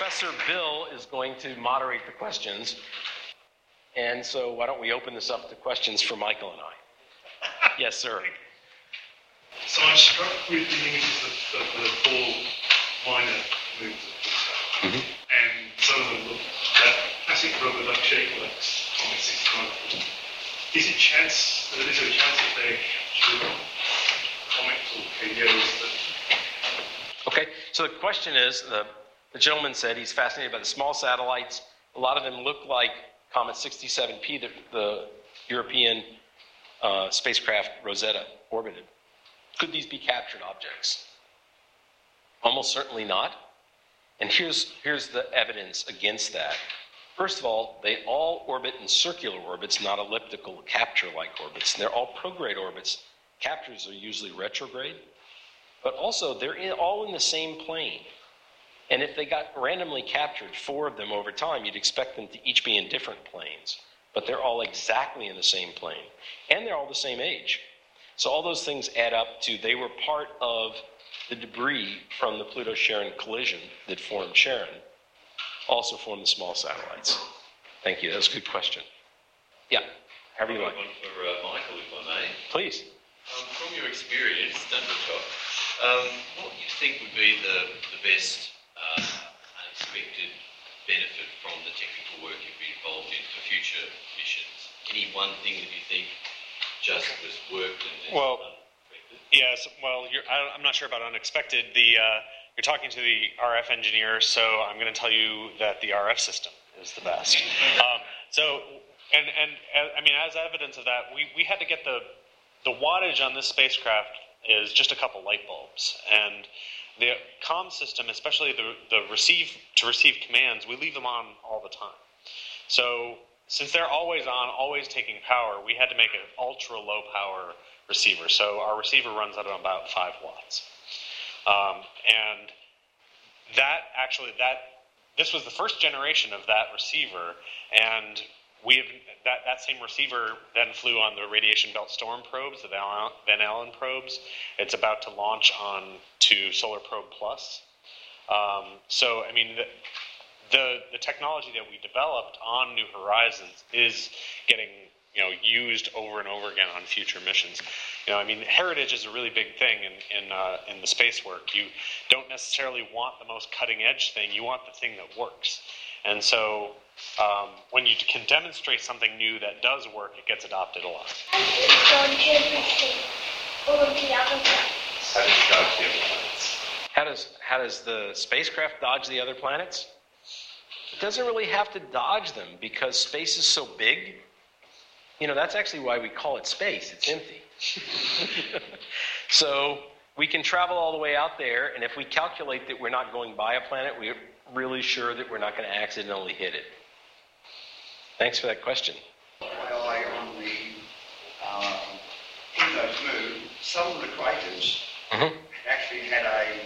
Professor Bill is going to moderate the questions. And so why don't we open this up to questions for Michael and I? Yes, sir. So I'm struck with the images of the four minor moves of Pluto. And some of them look that classic rubber duck shape works from 69. Is there a chance that they capture comets or KDOs that... Okay, so the question is, the gentleman said he's fascinated by the small satellites. A lot of them look like Comet 67P, the European spacecraft Rosetta orbited. Could these be captured objects? Almost certainly not. And here's the evidence against that. First of all, they all orbit in circular orbits, not elliptical capture-like orbits. They're all prograde orbits. Captures are usually retrograde. But also, they're all in the same plane. And if they got randomly captured, 4 of them over time, you'd expect them to each be in different planes. But they're all exactly in the same plane. And they're all the same age. So all those things add up to they were part of the debris from the Pluto-Charon collision that formed Charon, also formed the small satellites. Thank you. That was a good question. Yeah, however you like. One for Michael, if I may. Please. From your experience, Dundertop, what do you think would be the best unexpected benefit from the technical work you've been involved in for future missions? Any one thing that you think just was worked and unexpected? Yes. Well, I'm not sure about unexpected. You're talking to the RF engineer, so I'm going to tell you that the RF system is the best. As evidence of that, we had to get the wattage on this spacecraft is just a couple light bulbs, and the comm system, especially the receive commands, we leave them on all the time. So since they're always on, always taking power, we had to make an ultra low power receiver. So our receiver runs at about 5 watts. And this was the first generation of that receiver, and that same receiver then flew on the radiation belt storm probes, the Van Allen probes. It's about to launch on to Solar Probe Plus. The technology that we developed on New Horizons is getting used over and over again on future missions. Heritage is a really big thing in the space work. You don't necessarily want the most cutting edge thing. You want the thing that works. And so when you can demonstrate something new that does work, it gets adopted a lot. How does the spacecraft dodge the other planets? It doesn't really have to dodge them because space is so big. That's actually why we call it space. It's empty. So we can travel all the way out there, and if we calculate that we're not going by a planet, we're really sure that we're not going to accidentally hit it. Thanks for that question. On the Pluto's moon, some of the craters actually had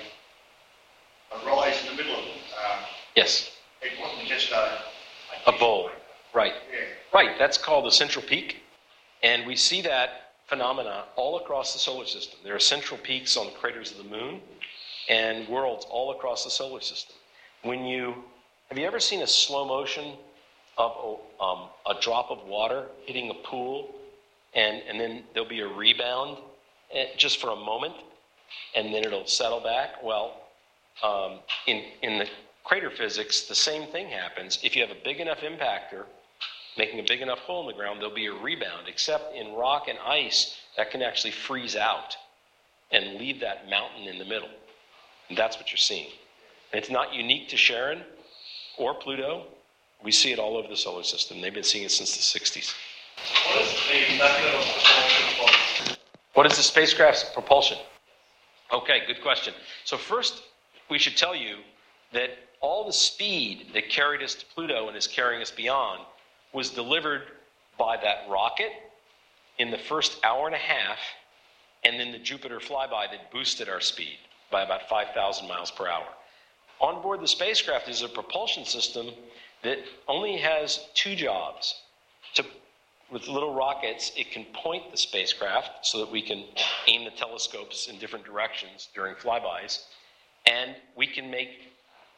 a rise in the middle of them. Yes. It wasn't just a bowl. Right. Yeah. Right. That's called the central peak. And we see that phenomena all across the solar system. There are central peaks on the craters of the moon and worlds all across the solar system. Have you ever seen a slow motion of a drop of water hitting a pool and then there'll be a rebound just for a moment and then it'll settle back? Well, in the crater physics, the same thing happens. If you have a big enough impactor making a big enough hole in the ground, there'll be a rebound, except in rock and ice, that can actually freeze out and leave that mountain in the middle. And that's what you're seeing. And it's not unique to Charon or Pluto. We see it all over the solar system. They've been seeing it since the 60s. What is the method of propulsion? What is the spacecraft's propulsion? Okay, good question. So first, we should tell you that all the speed that carried us to Pluto and is carrying us beyond was delivered by that rocket in the first hour and a half, and then the Jupiter flyby that boosted our speed by about 5,000 miles per hour. On board the spacecraft is a propulsion system that only has 2 jobs. With little rockets, it can point the spacecraft so that we can aim the telescopes in different directions during flybys, and we can make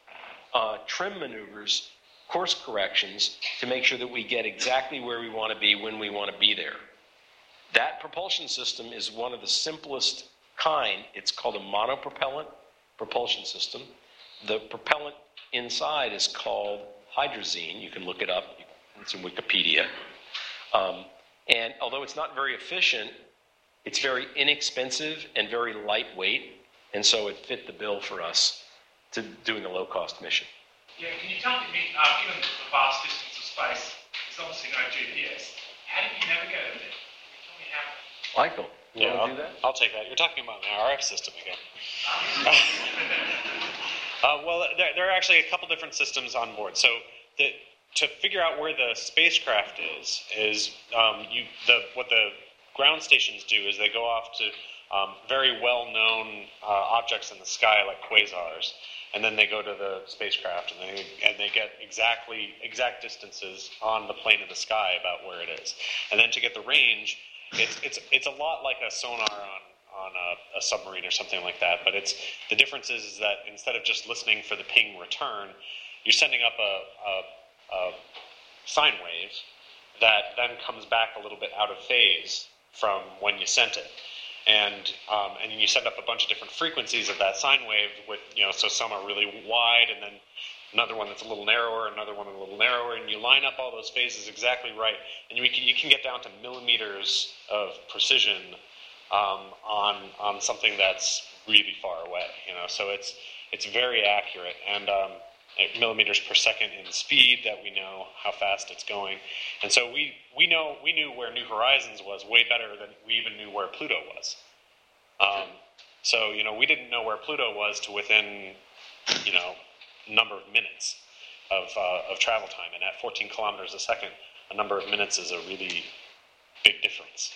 trim maneuvers, course corrections to make sure that we get exactly where we want to be when we want to be there. That propulsion system is one of the simplest kind. It's called a monopropellant propulsion system. The propellant inside is called hydrazine. You can look it up. It's in Wikipedia. And although it's not very efficient, it's very inexpensive and very lightweight, and so it fit the bill for us to doing a low-cost mission. Yeah, can you tell me, given the vast distance of space, there's obviously no GPS, how did you navigate over there? Can you tell me how? Michael, you want to do that? I'll take that. You're talking about an RF system again. Well, there are actually a couple different systems on board. So to figure out where the spacecraft is what the ground stations do is they go off to very well-known objects in the sky like quasars, and then they go to the spacecraft and they get exact distances on the plane of the sky about where it is. And then to get the range, it's a lot like a sonar on a submarine or something like that. But the difference is that instead of just listening for the ping return, you're sending up a sine wave that then comes back a little bit out of phase from when you sent it. And you send up a bunch of different frequencies of that sine wave with, so some are really wide and then another one that's a little narrower, another one a little narrower, and you line up all those phases exactly right. And you can get down to millimeters of precision on something that's really far away, so it's very accurate. And millimeters per second in speed that we know how fast it's going. And so we knew where New Horizons was way better than we even knew where Pluto was. So we didn't know where Pluto was to within a number of minutes of travel time. And at 14 kilometers a second, a number of minutes is a really big difference.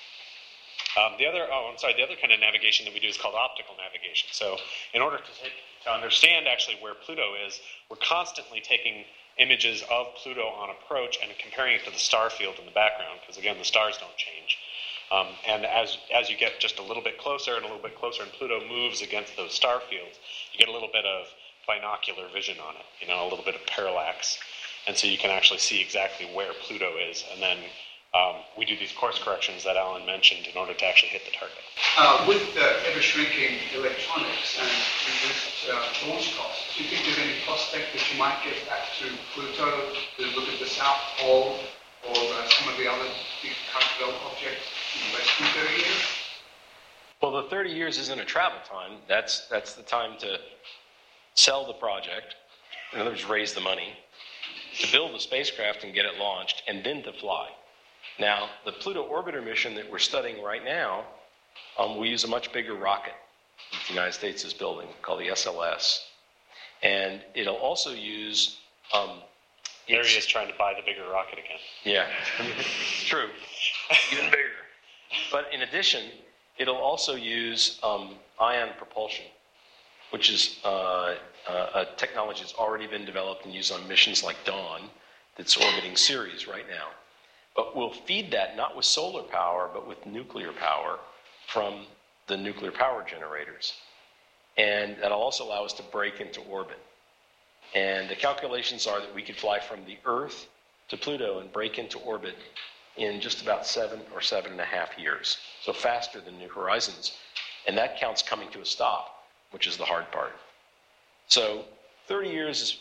The other kind of navigation that we do is called optical navigation. So in order to understand actually where Pluto is, we're constantly taking images of Pluto on approach and comparing it to the star field in the background, because again, the stars don't change. And as you get just a little bit closer and a little bit closer, and Pluto moves against those star fields, you get a little bit of binocular vision on it, a little bit of parallax. And so you can actually see exactly where Pluto is, and then we do these course corrections that Alan mentioned in order to actually hit the target. With ever-shrinking electronics and reduced launch costs, do you think there's any prospect that you might get back to Pluto to look at the South Pole or some of the other big current objects in less than 30 years? Well, the 30 years isn't a travel time. That's the time to sell the project, in other words, raise the money, to build the spacecraft and get it launched, and then to fly. Now, the Pluto orbiter mission that we're studying right now, we use a much bigger rocket that the United States is building called the SLS. And it'll also use... there he is trying to buy the bigger rocket again. Yeah, it's true. Even bigger. But in addition, it'll also use ion propulsion, which is a technology that's already been developed and used on missions like Dawn that's orbiting Ceres right now. But we'll feed that not with solar power, but with nuclear power from the nuclear power generators. And that'll also allow us to break into orbit. And the calculations are that we could fly from the Earth to Pluto and break into orbit in just about 7 or 7.5 years. So faster than New Horizons. And that counts coming to a stop, which is the hard part. So 30 years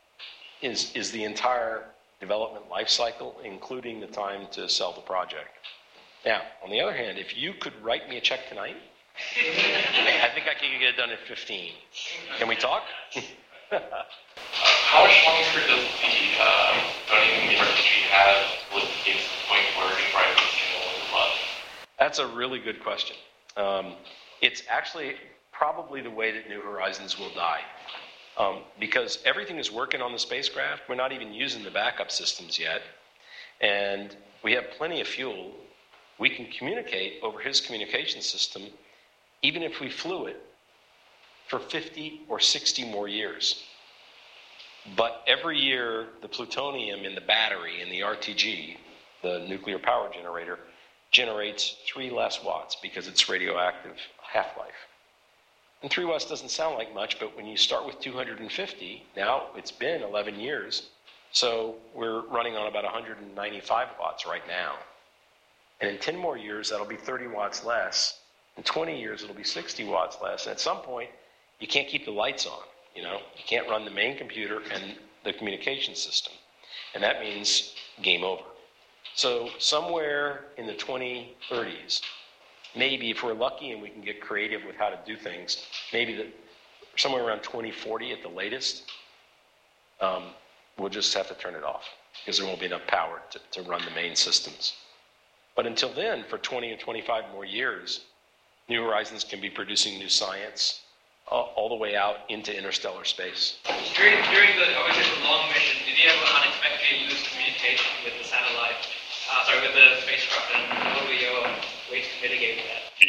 is the entire development life cycle, including the time to sell the project. Now, on the other hand, if you could write me a check tonight, I think I could get it done in 15. Can we talk? How much longer does the Birmingham University have with its point where New Horizons can no longer run? That's a really good question. It's actually probably the way that New Horizons will die. Because everything is working on the spacecraft. We're not even using the backup systems yet. And we have plenty of fuel. We can communicate over his communication system, even if we flew it for 50 or 60 more years. But every year, the plutonium in the battery, in the RTG, the nuclear power generator, generates 3 less watts because it's radioactive half-life. And 3 watts doesn't sound like much, but when you start with 250, now it's been 11 years, so we're running on about 195 watts right now. And in 10 more years, that'll be 30 watts less. In 20 years, it'll be 60 watts less. And at some point, you can't keep the lights on, you know? You can't run the main computer and the communication system. And that means game over. So somewhere in the 2030s, maybe if we're lucky and we can get creative with how to do things, maybe somewhere around 2040 at the latest, we'll just have to turn it off because there won't be enough power to run the main systems. But until then, for 20 or 25 more years, New Horizons can be producing new science all the way out into interstellar space. During obviously the long mission, did you ever unexpectedly lose communication with the satellite, with the spacecraft, and what were your ways to mitigate that?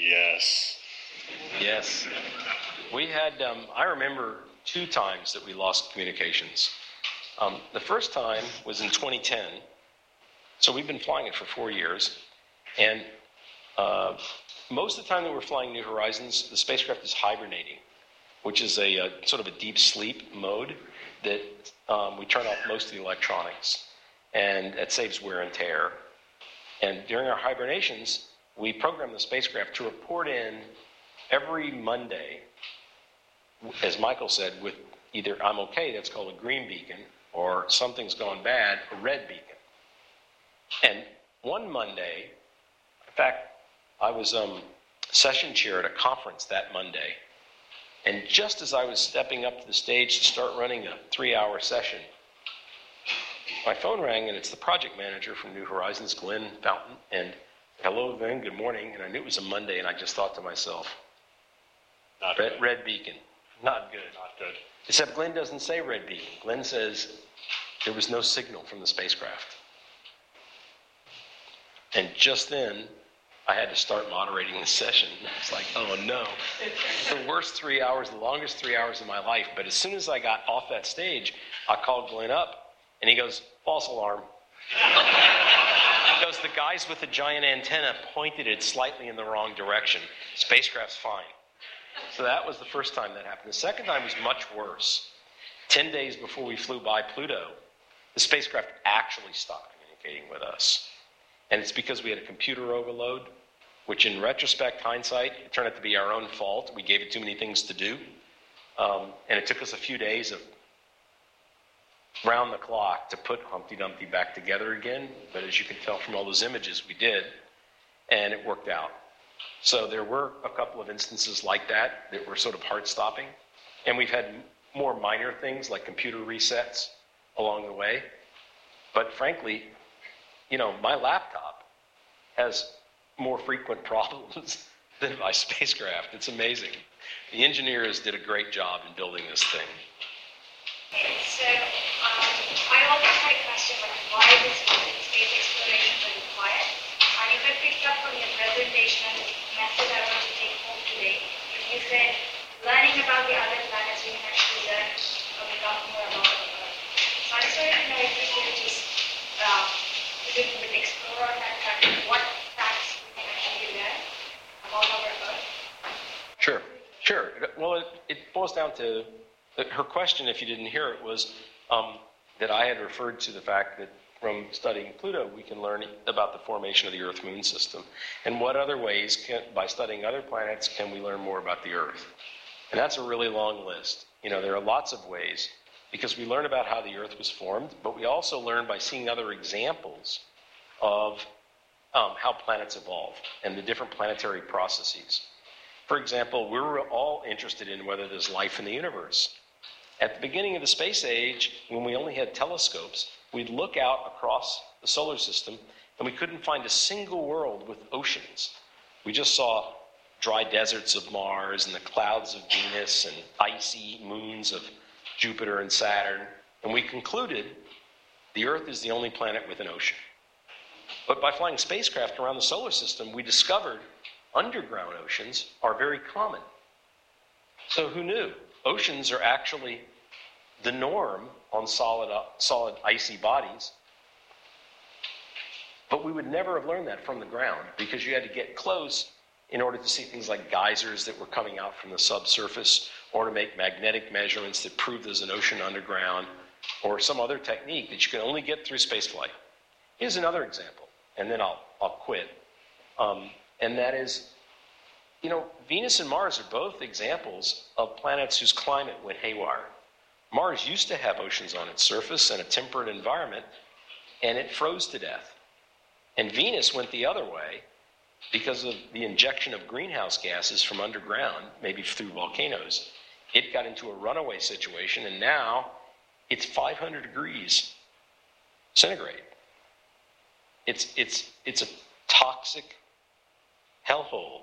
Yes. We had, I remember 2 times that we lost communications. The first time was in 2010. So we've been flying it for 4 years. And most of the time that we're flying New Horizons, the spacecraft is hibernating, which is a sort of a deep sleep mode that we turn off most of the electronics. And it saves wear and tear. And during our hibernations, we program the spacecraft to report in every Monday, as Michael said, with either I'm okay, that's called a green beacon, or something's gone bad, a red beacon. And one Monday, in fact, I was session chair at a conference that Monday. And just as I was stepping up to the stage to start running a 3-hour session, my phone rang, and it's the project manager from New Horizons, Glenn Fountain. And hello, Glenn, good morning. And I knew it was a Monday, and I just thought to myself, red beacon, not good. Not good. Except Glenn doesn't say red beacon. Glenn says there was no signal from the spacecraft. And just then, I had to start moderating the session. It's like, oh no. The worst 3 hours, the longest 3 hours of my life. But as soon as I got off that stage, I called Glenn up, and he goes, false alarm. He goes, the guys with the giant antenna pointed it slightly in the wrong direction. Spacecraft's fine. So that was the first time that happened. The second time was much worse. 10 days before we flew by Pluto, the spacecraft actually stopped communicating with us. And it's because we had a computer overload, which in retrospect, hindsight, it turned out to be our own fault. We gave it too many things to do. And it took us a few days of round the clock to put Humpty Dumpty back together again. But as you can tell from all those images, we did. And it worked out. So there were a couple of instances like that were sort of heart-stopping. And we've had more minor things like computer resets along the way. But frankly, you know, my laptop has more frequent problems than my spacecraft. It's amazing. The engineers did a great job in building this thing. So, I always had a question about why this space exploration was required. And if I picked up from your presentation and the message I want to take home today, you said learning about the other planets, we can actually learn or become more about the Earth. So I just wanted to know if you could just explore on that fact, what facts we can actually learn about our Earth. Sure. Well, it boils down to her question, if you didn't hear it, was that I had referred to the fact that from studying Pluto, we can learn about the formation of the Earth-Moon system. And what other ways, by studying other planets, can we learn more about the Earth? And that's a really long list. You know, there are lots of ways, because we learn about how the Earth was formed, but we also learn by seeing other examples of how planets evolve and the different planetary processes. For example, we're all interested in whether there's life in the universe. At the beginning of the space age, when we only had telescopes, we'd look out across the solar system and we couldn't find a single world with oceans. We just saw dry deserts of Mars and the clouds of Venus and icy moons of Jupiter and Saturn. And we concluded the Earth is the only planet with an ocean. But by flying spacecraft around the solar system, we discovered underground oceans are very common. So who knew? Oceans are actually the norm on solid icy bodies. But we would never have learned that from the ground because you had to get close in order to see things like geysers that were coming out from the subsurface, or to make magnetic measurements that prove there's an ocean underground, or some other technique that you can only get through spaceflight. Here's another example, and then I'll quit. And that is, Venus and Mars are both examples of planets whose climate went haywire. Mars used to have oceans on its surface and a temperate environment, and it froze to death. And Venus went the other way because of the injection of greenhouse gases from underground, maybe through volcanoes. It got into a runaway situation, and now it's 500 degrees centigrade. It's a toxic hellhole.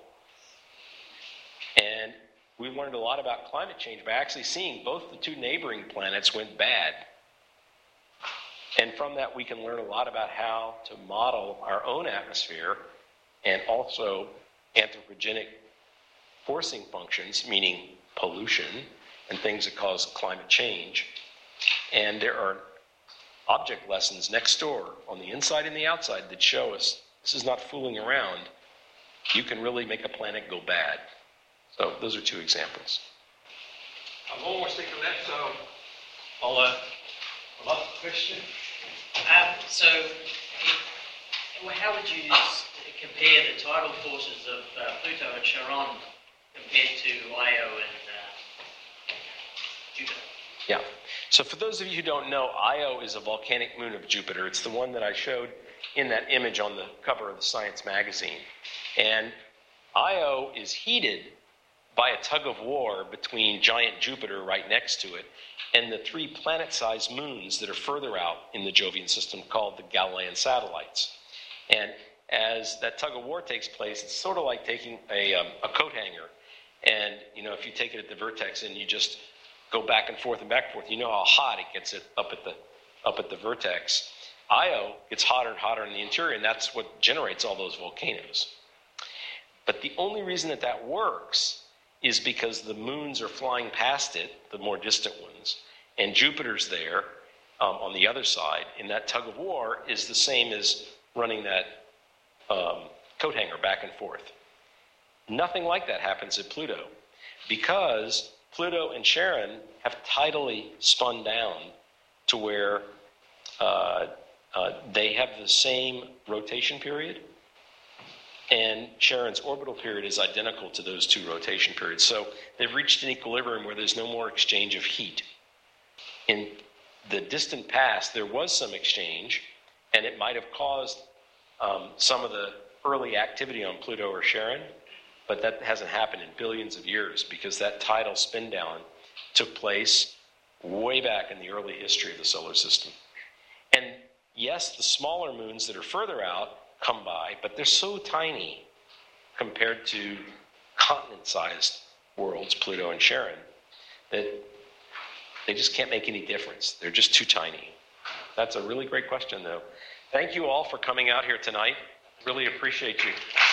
And we learned a lot about climate change by actually seeing both the two neighboring planets went bad. And from that, we can learn a lot about how to model our own atmosphere and also anthropogenic forcing functions, meaning pollution and things that cause climate change. And there are object lessons next door on the inside and the outside that show us this is not fooling around. You can really make a planet go bad. So those are two examples. One more stick on that, so I'll ask the question. So, how would you compare the tidal forces of Pluto and Charon compared to Io and Jupiter? Yeah. So for those of you who don't know, Io is a volcanic moon of Jupiter. It's the one that I showed in that image on the cover of the Science magazine. And Io is heated by a tug of war between giant Jupiter right next to it and the three planet-sized moons that are further out in the Jovian system called the Galilean satellites. And as that tug of war takes place, it's sort of like taking a coat hanger. And, if you take it at the vertex and you just go back and forth, you know how hot it gets up at the vertex. Io gets hotter and hotter in the interior, and that's what generates all those volcanoes. But the only reason that works is because the moons are flying past it, the more distant ones, and Jupiter's there on the other side, and that tug of war is the same as running that coat hanger back and forth. Nothing like that happens at Pluto, because Pluto and Charon have tidally spun down to where they have the same rotation period, and Charon's orbital period is identical to those two rotation periods. So they've reached an equilibrium where there's no more exchange of heat. In the distant past, there was some exchange, and it might have caused some of the early activity on Pluto or Charon, but that hasn't happened in billions of years because that tidal spin down took place way back in the early history of the solar system. And yes, the smaller moons that are further out come by, but they're so tiny compared to continent-sized worlds, Pluto and Charon, that they just can't make any difference. They're just too tiny. That's a really great question, though. Thank you all for coming out here tonight. Really appreciate you.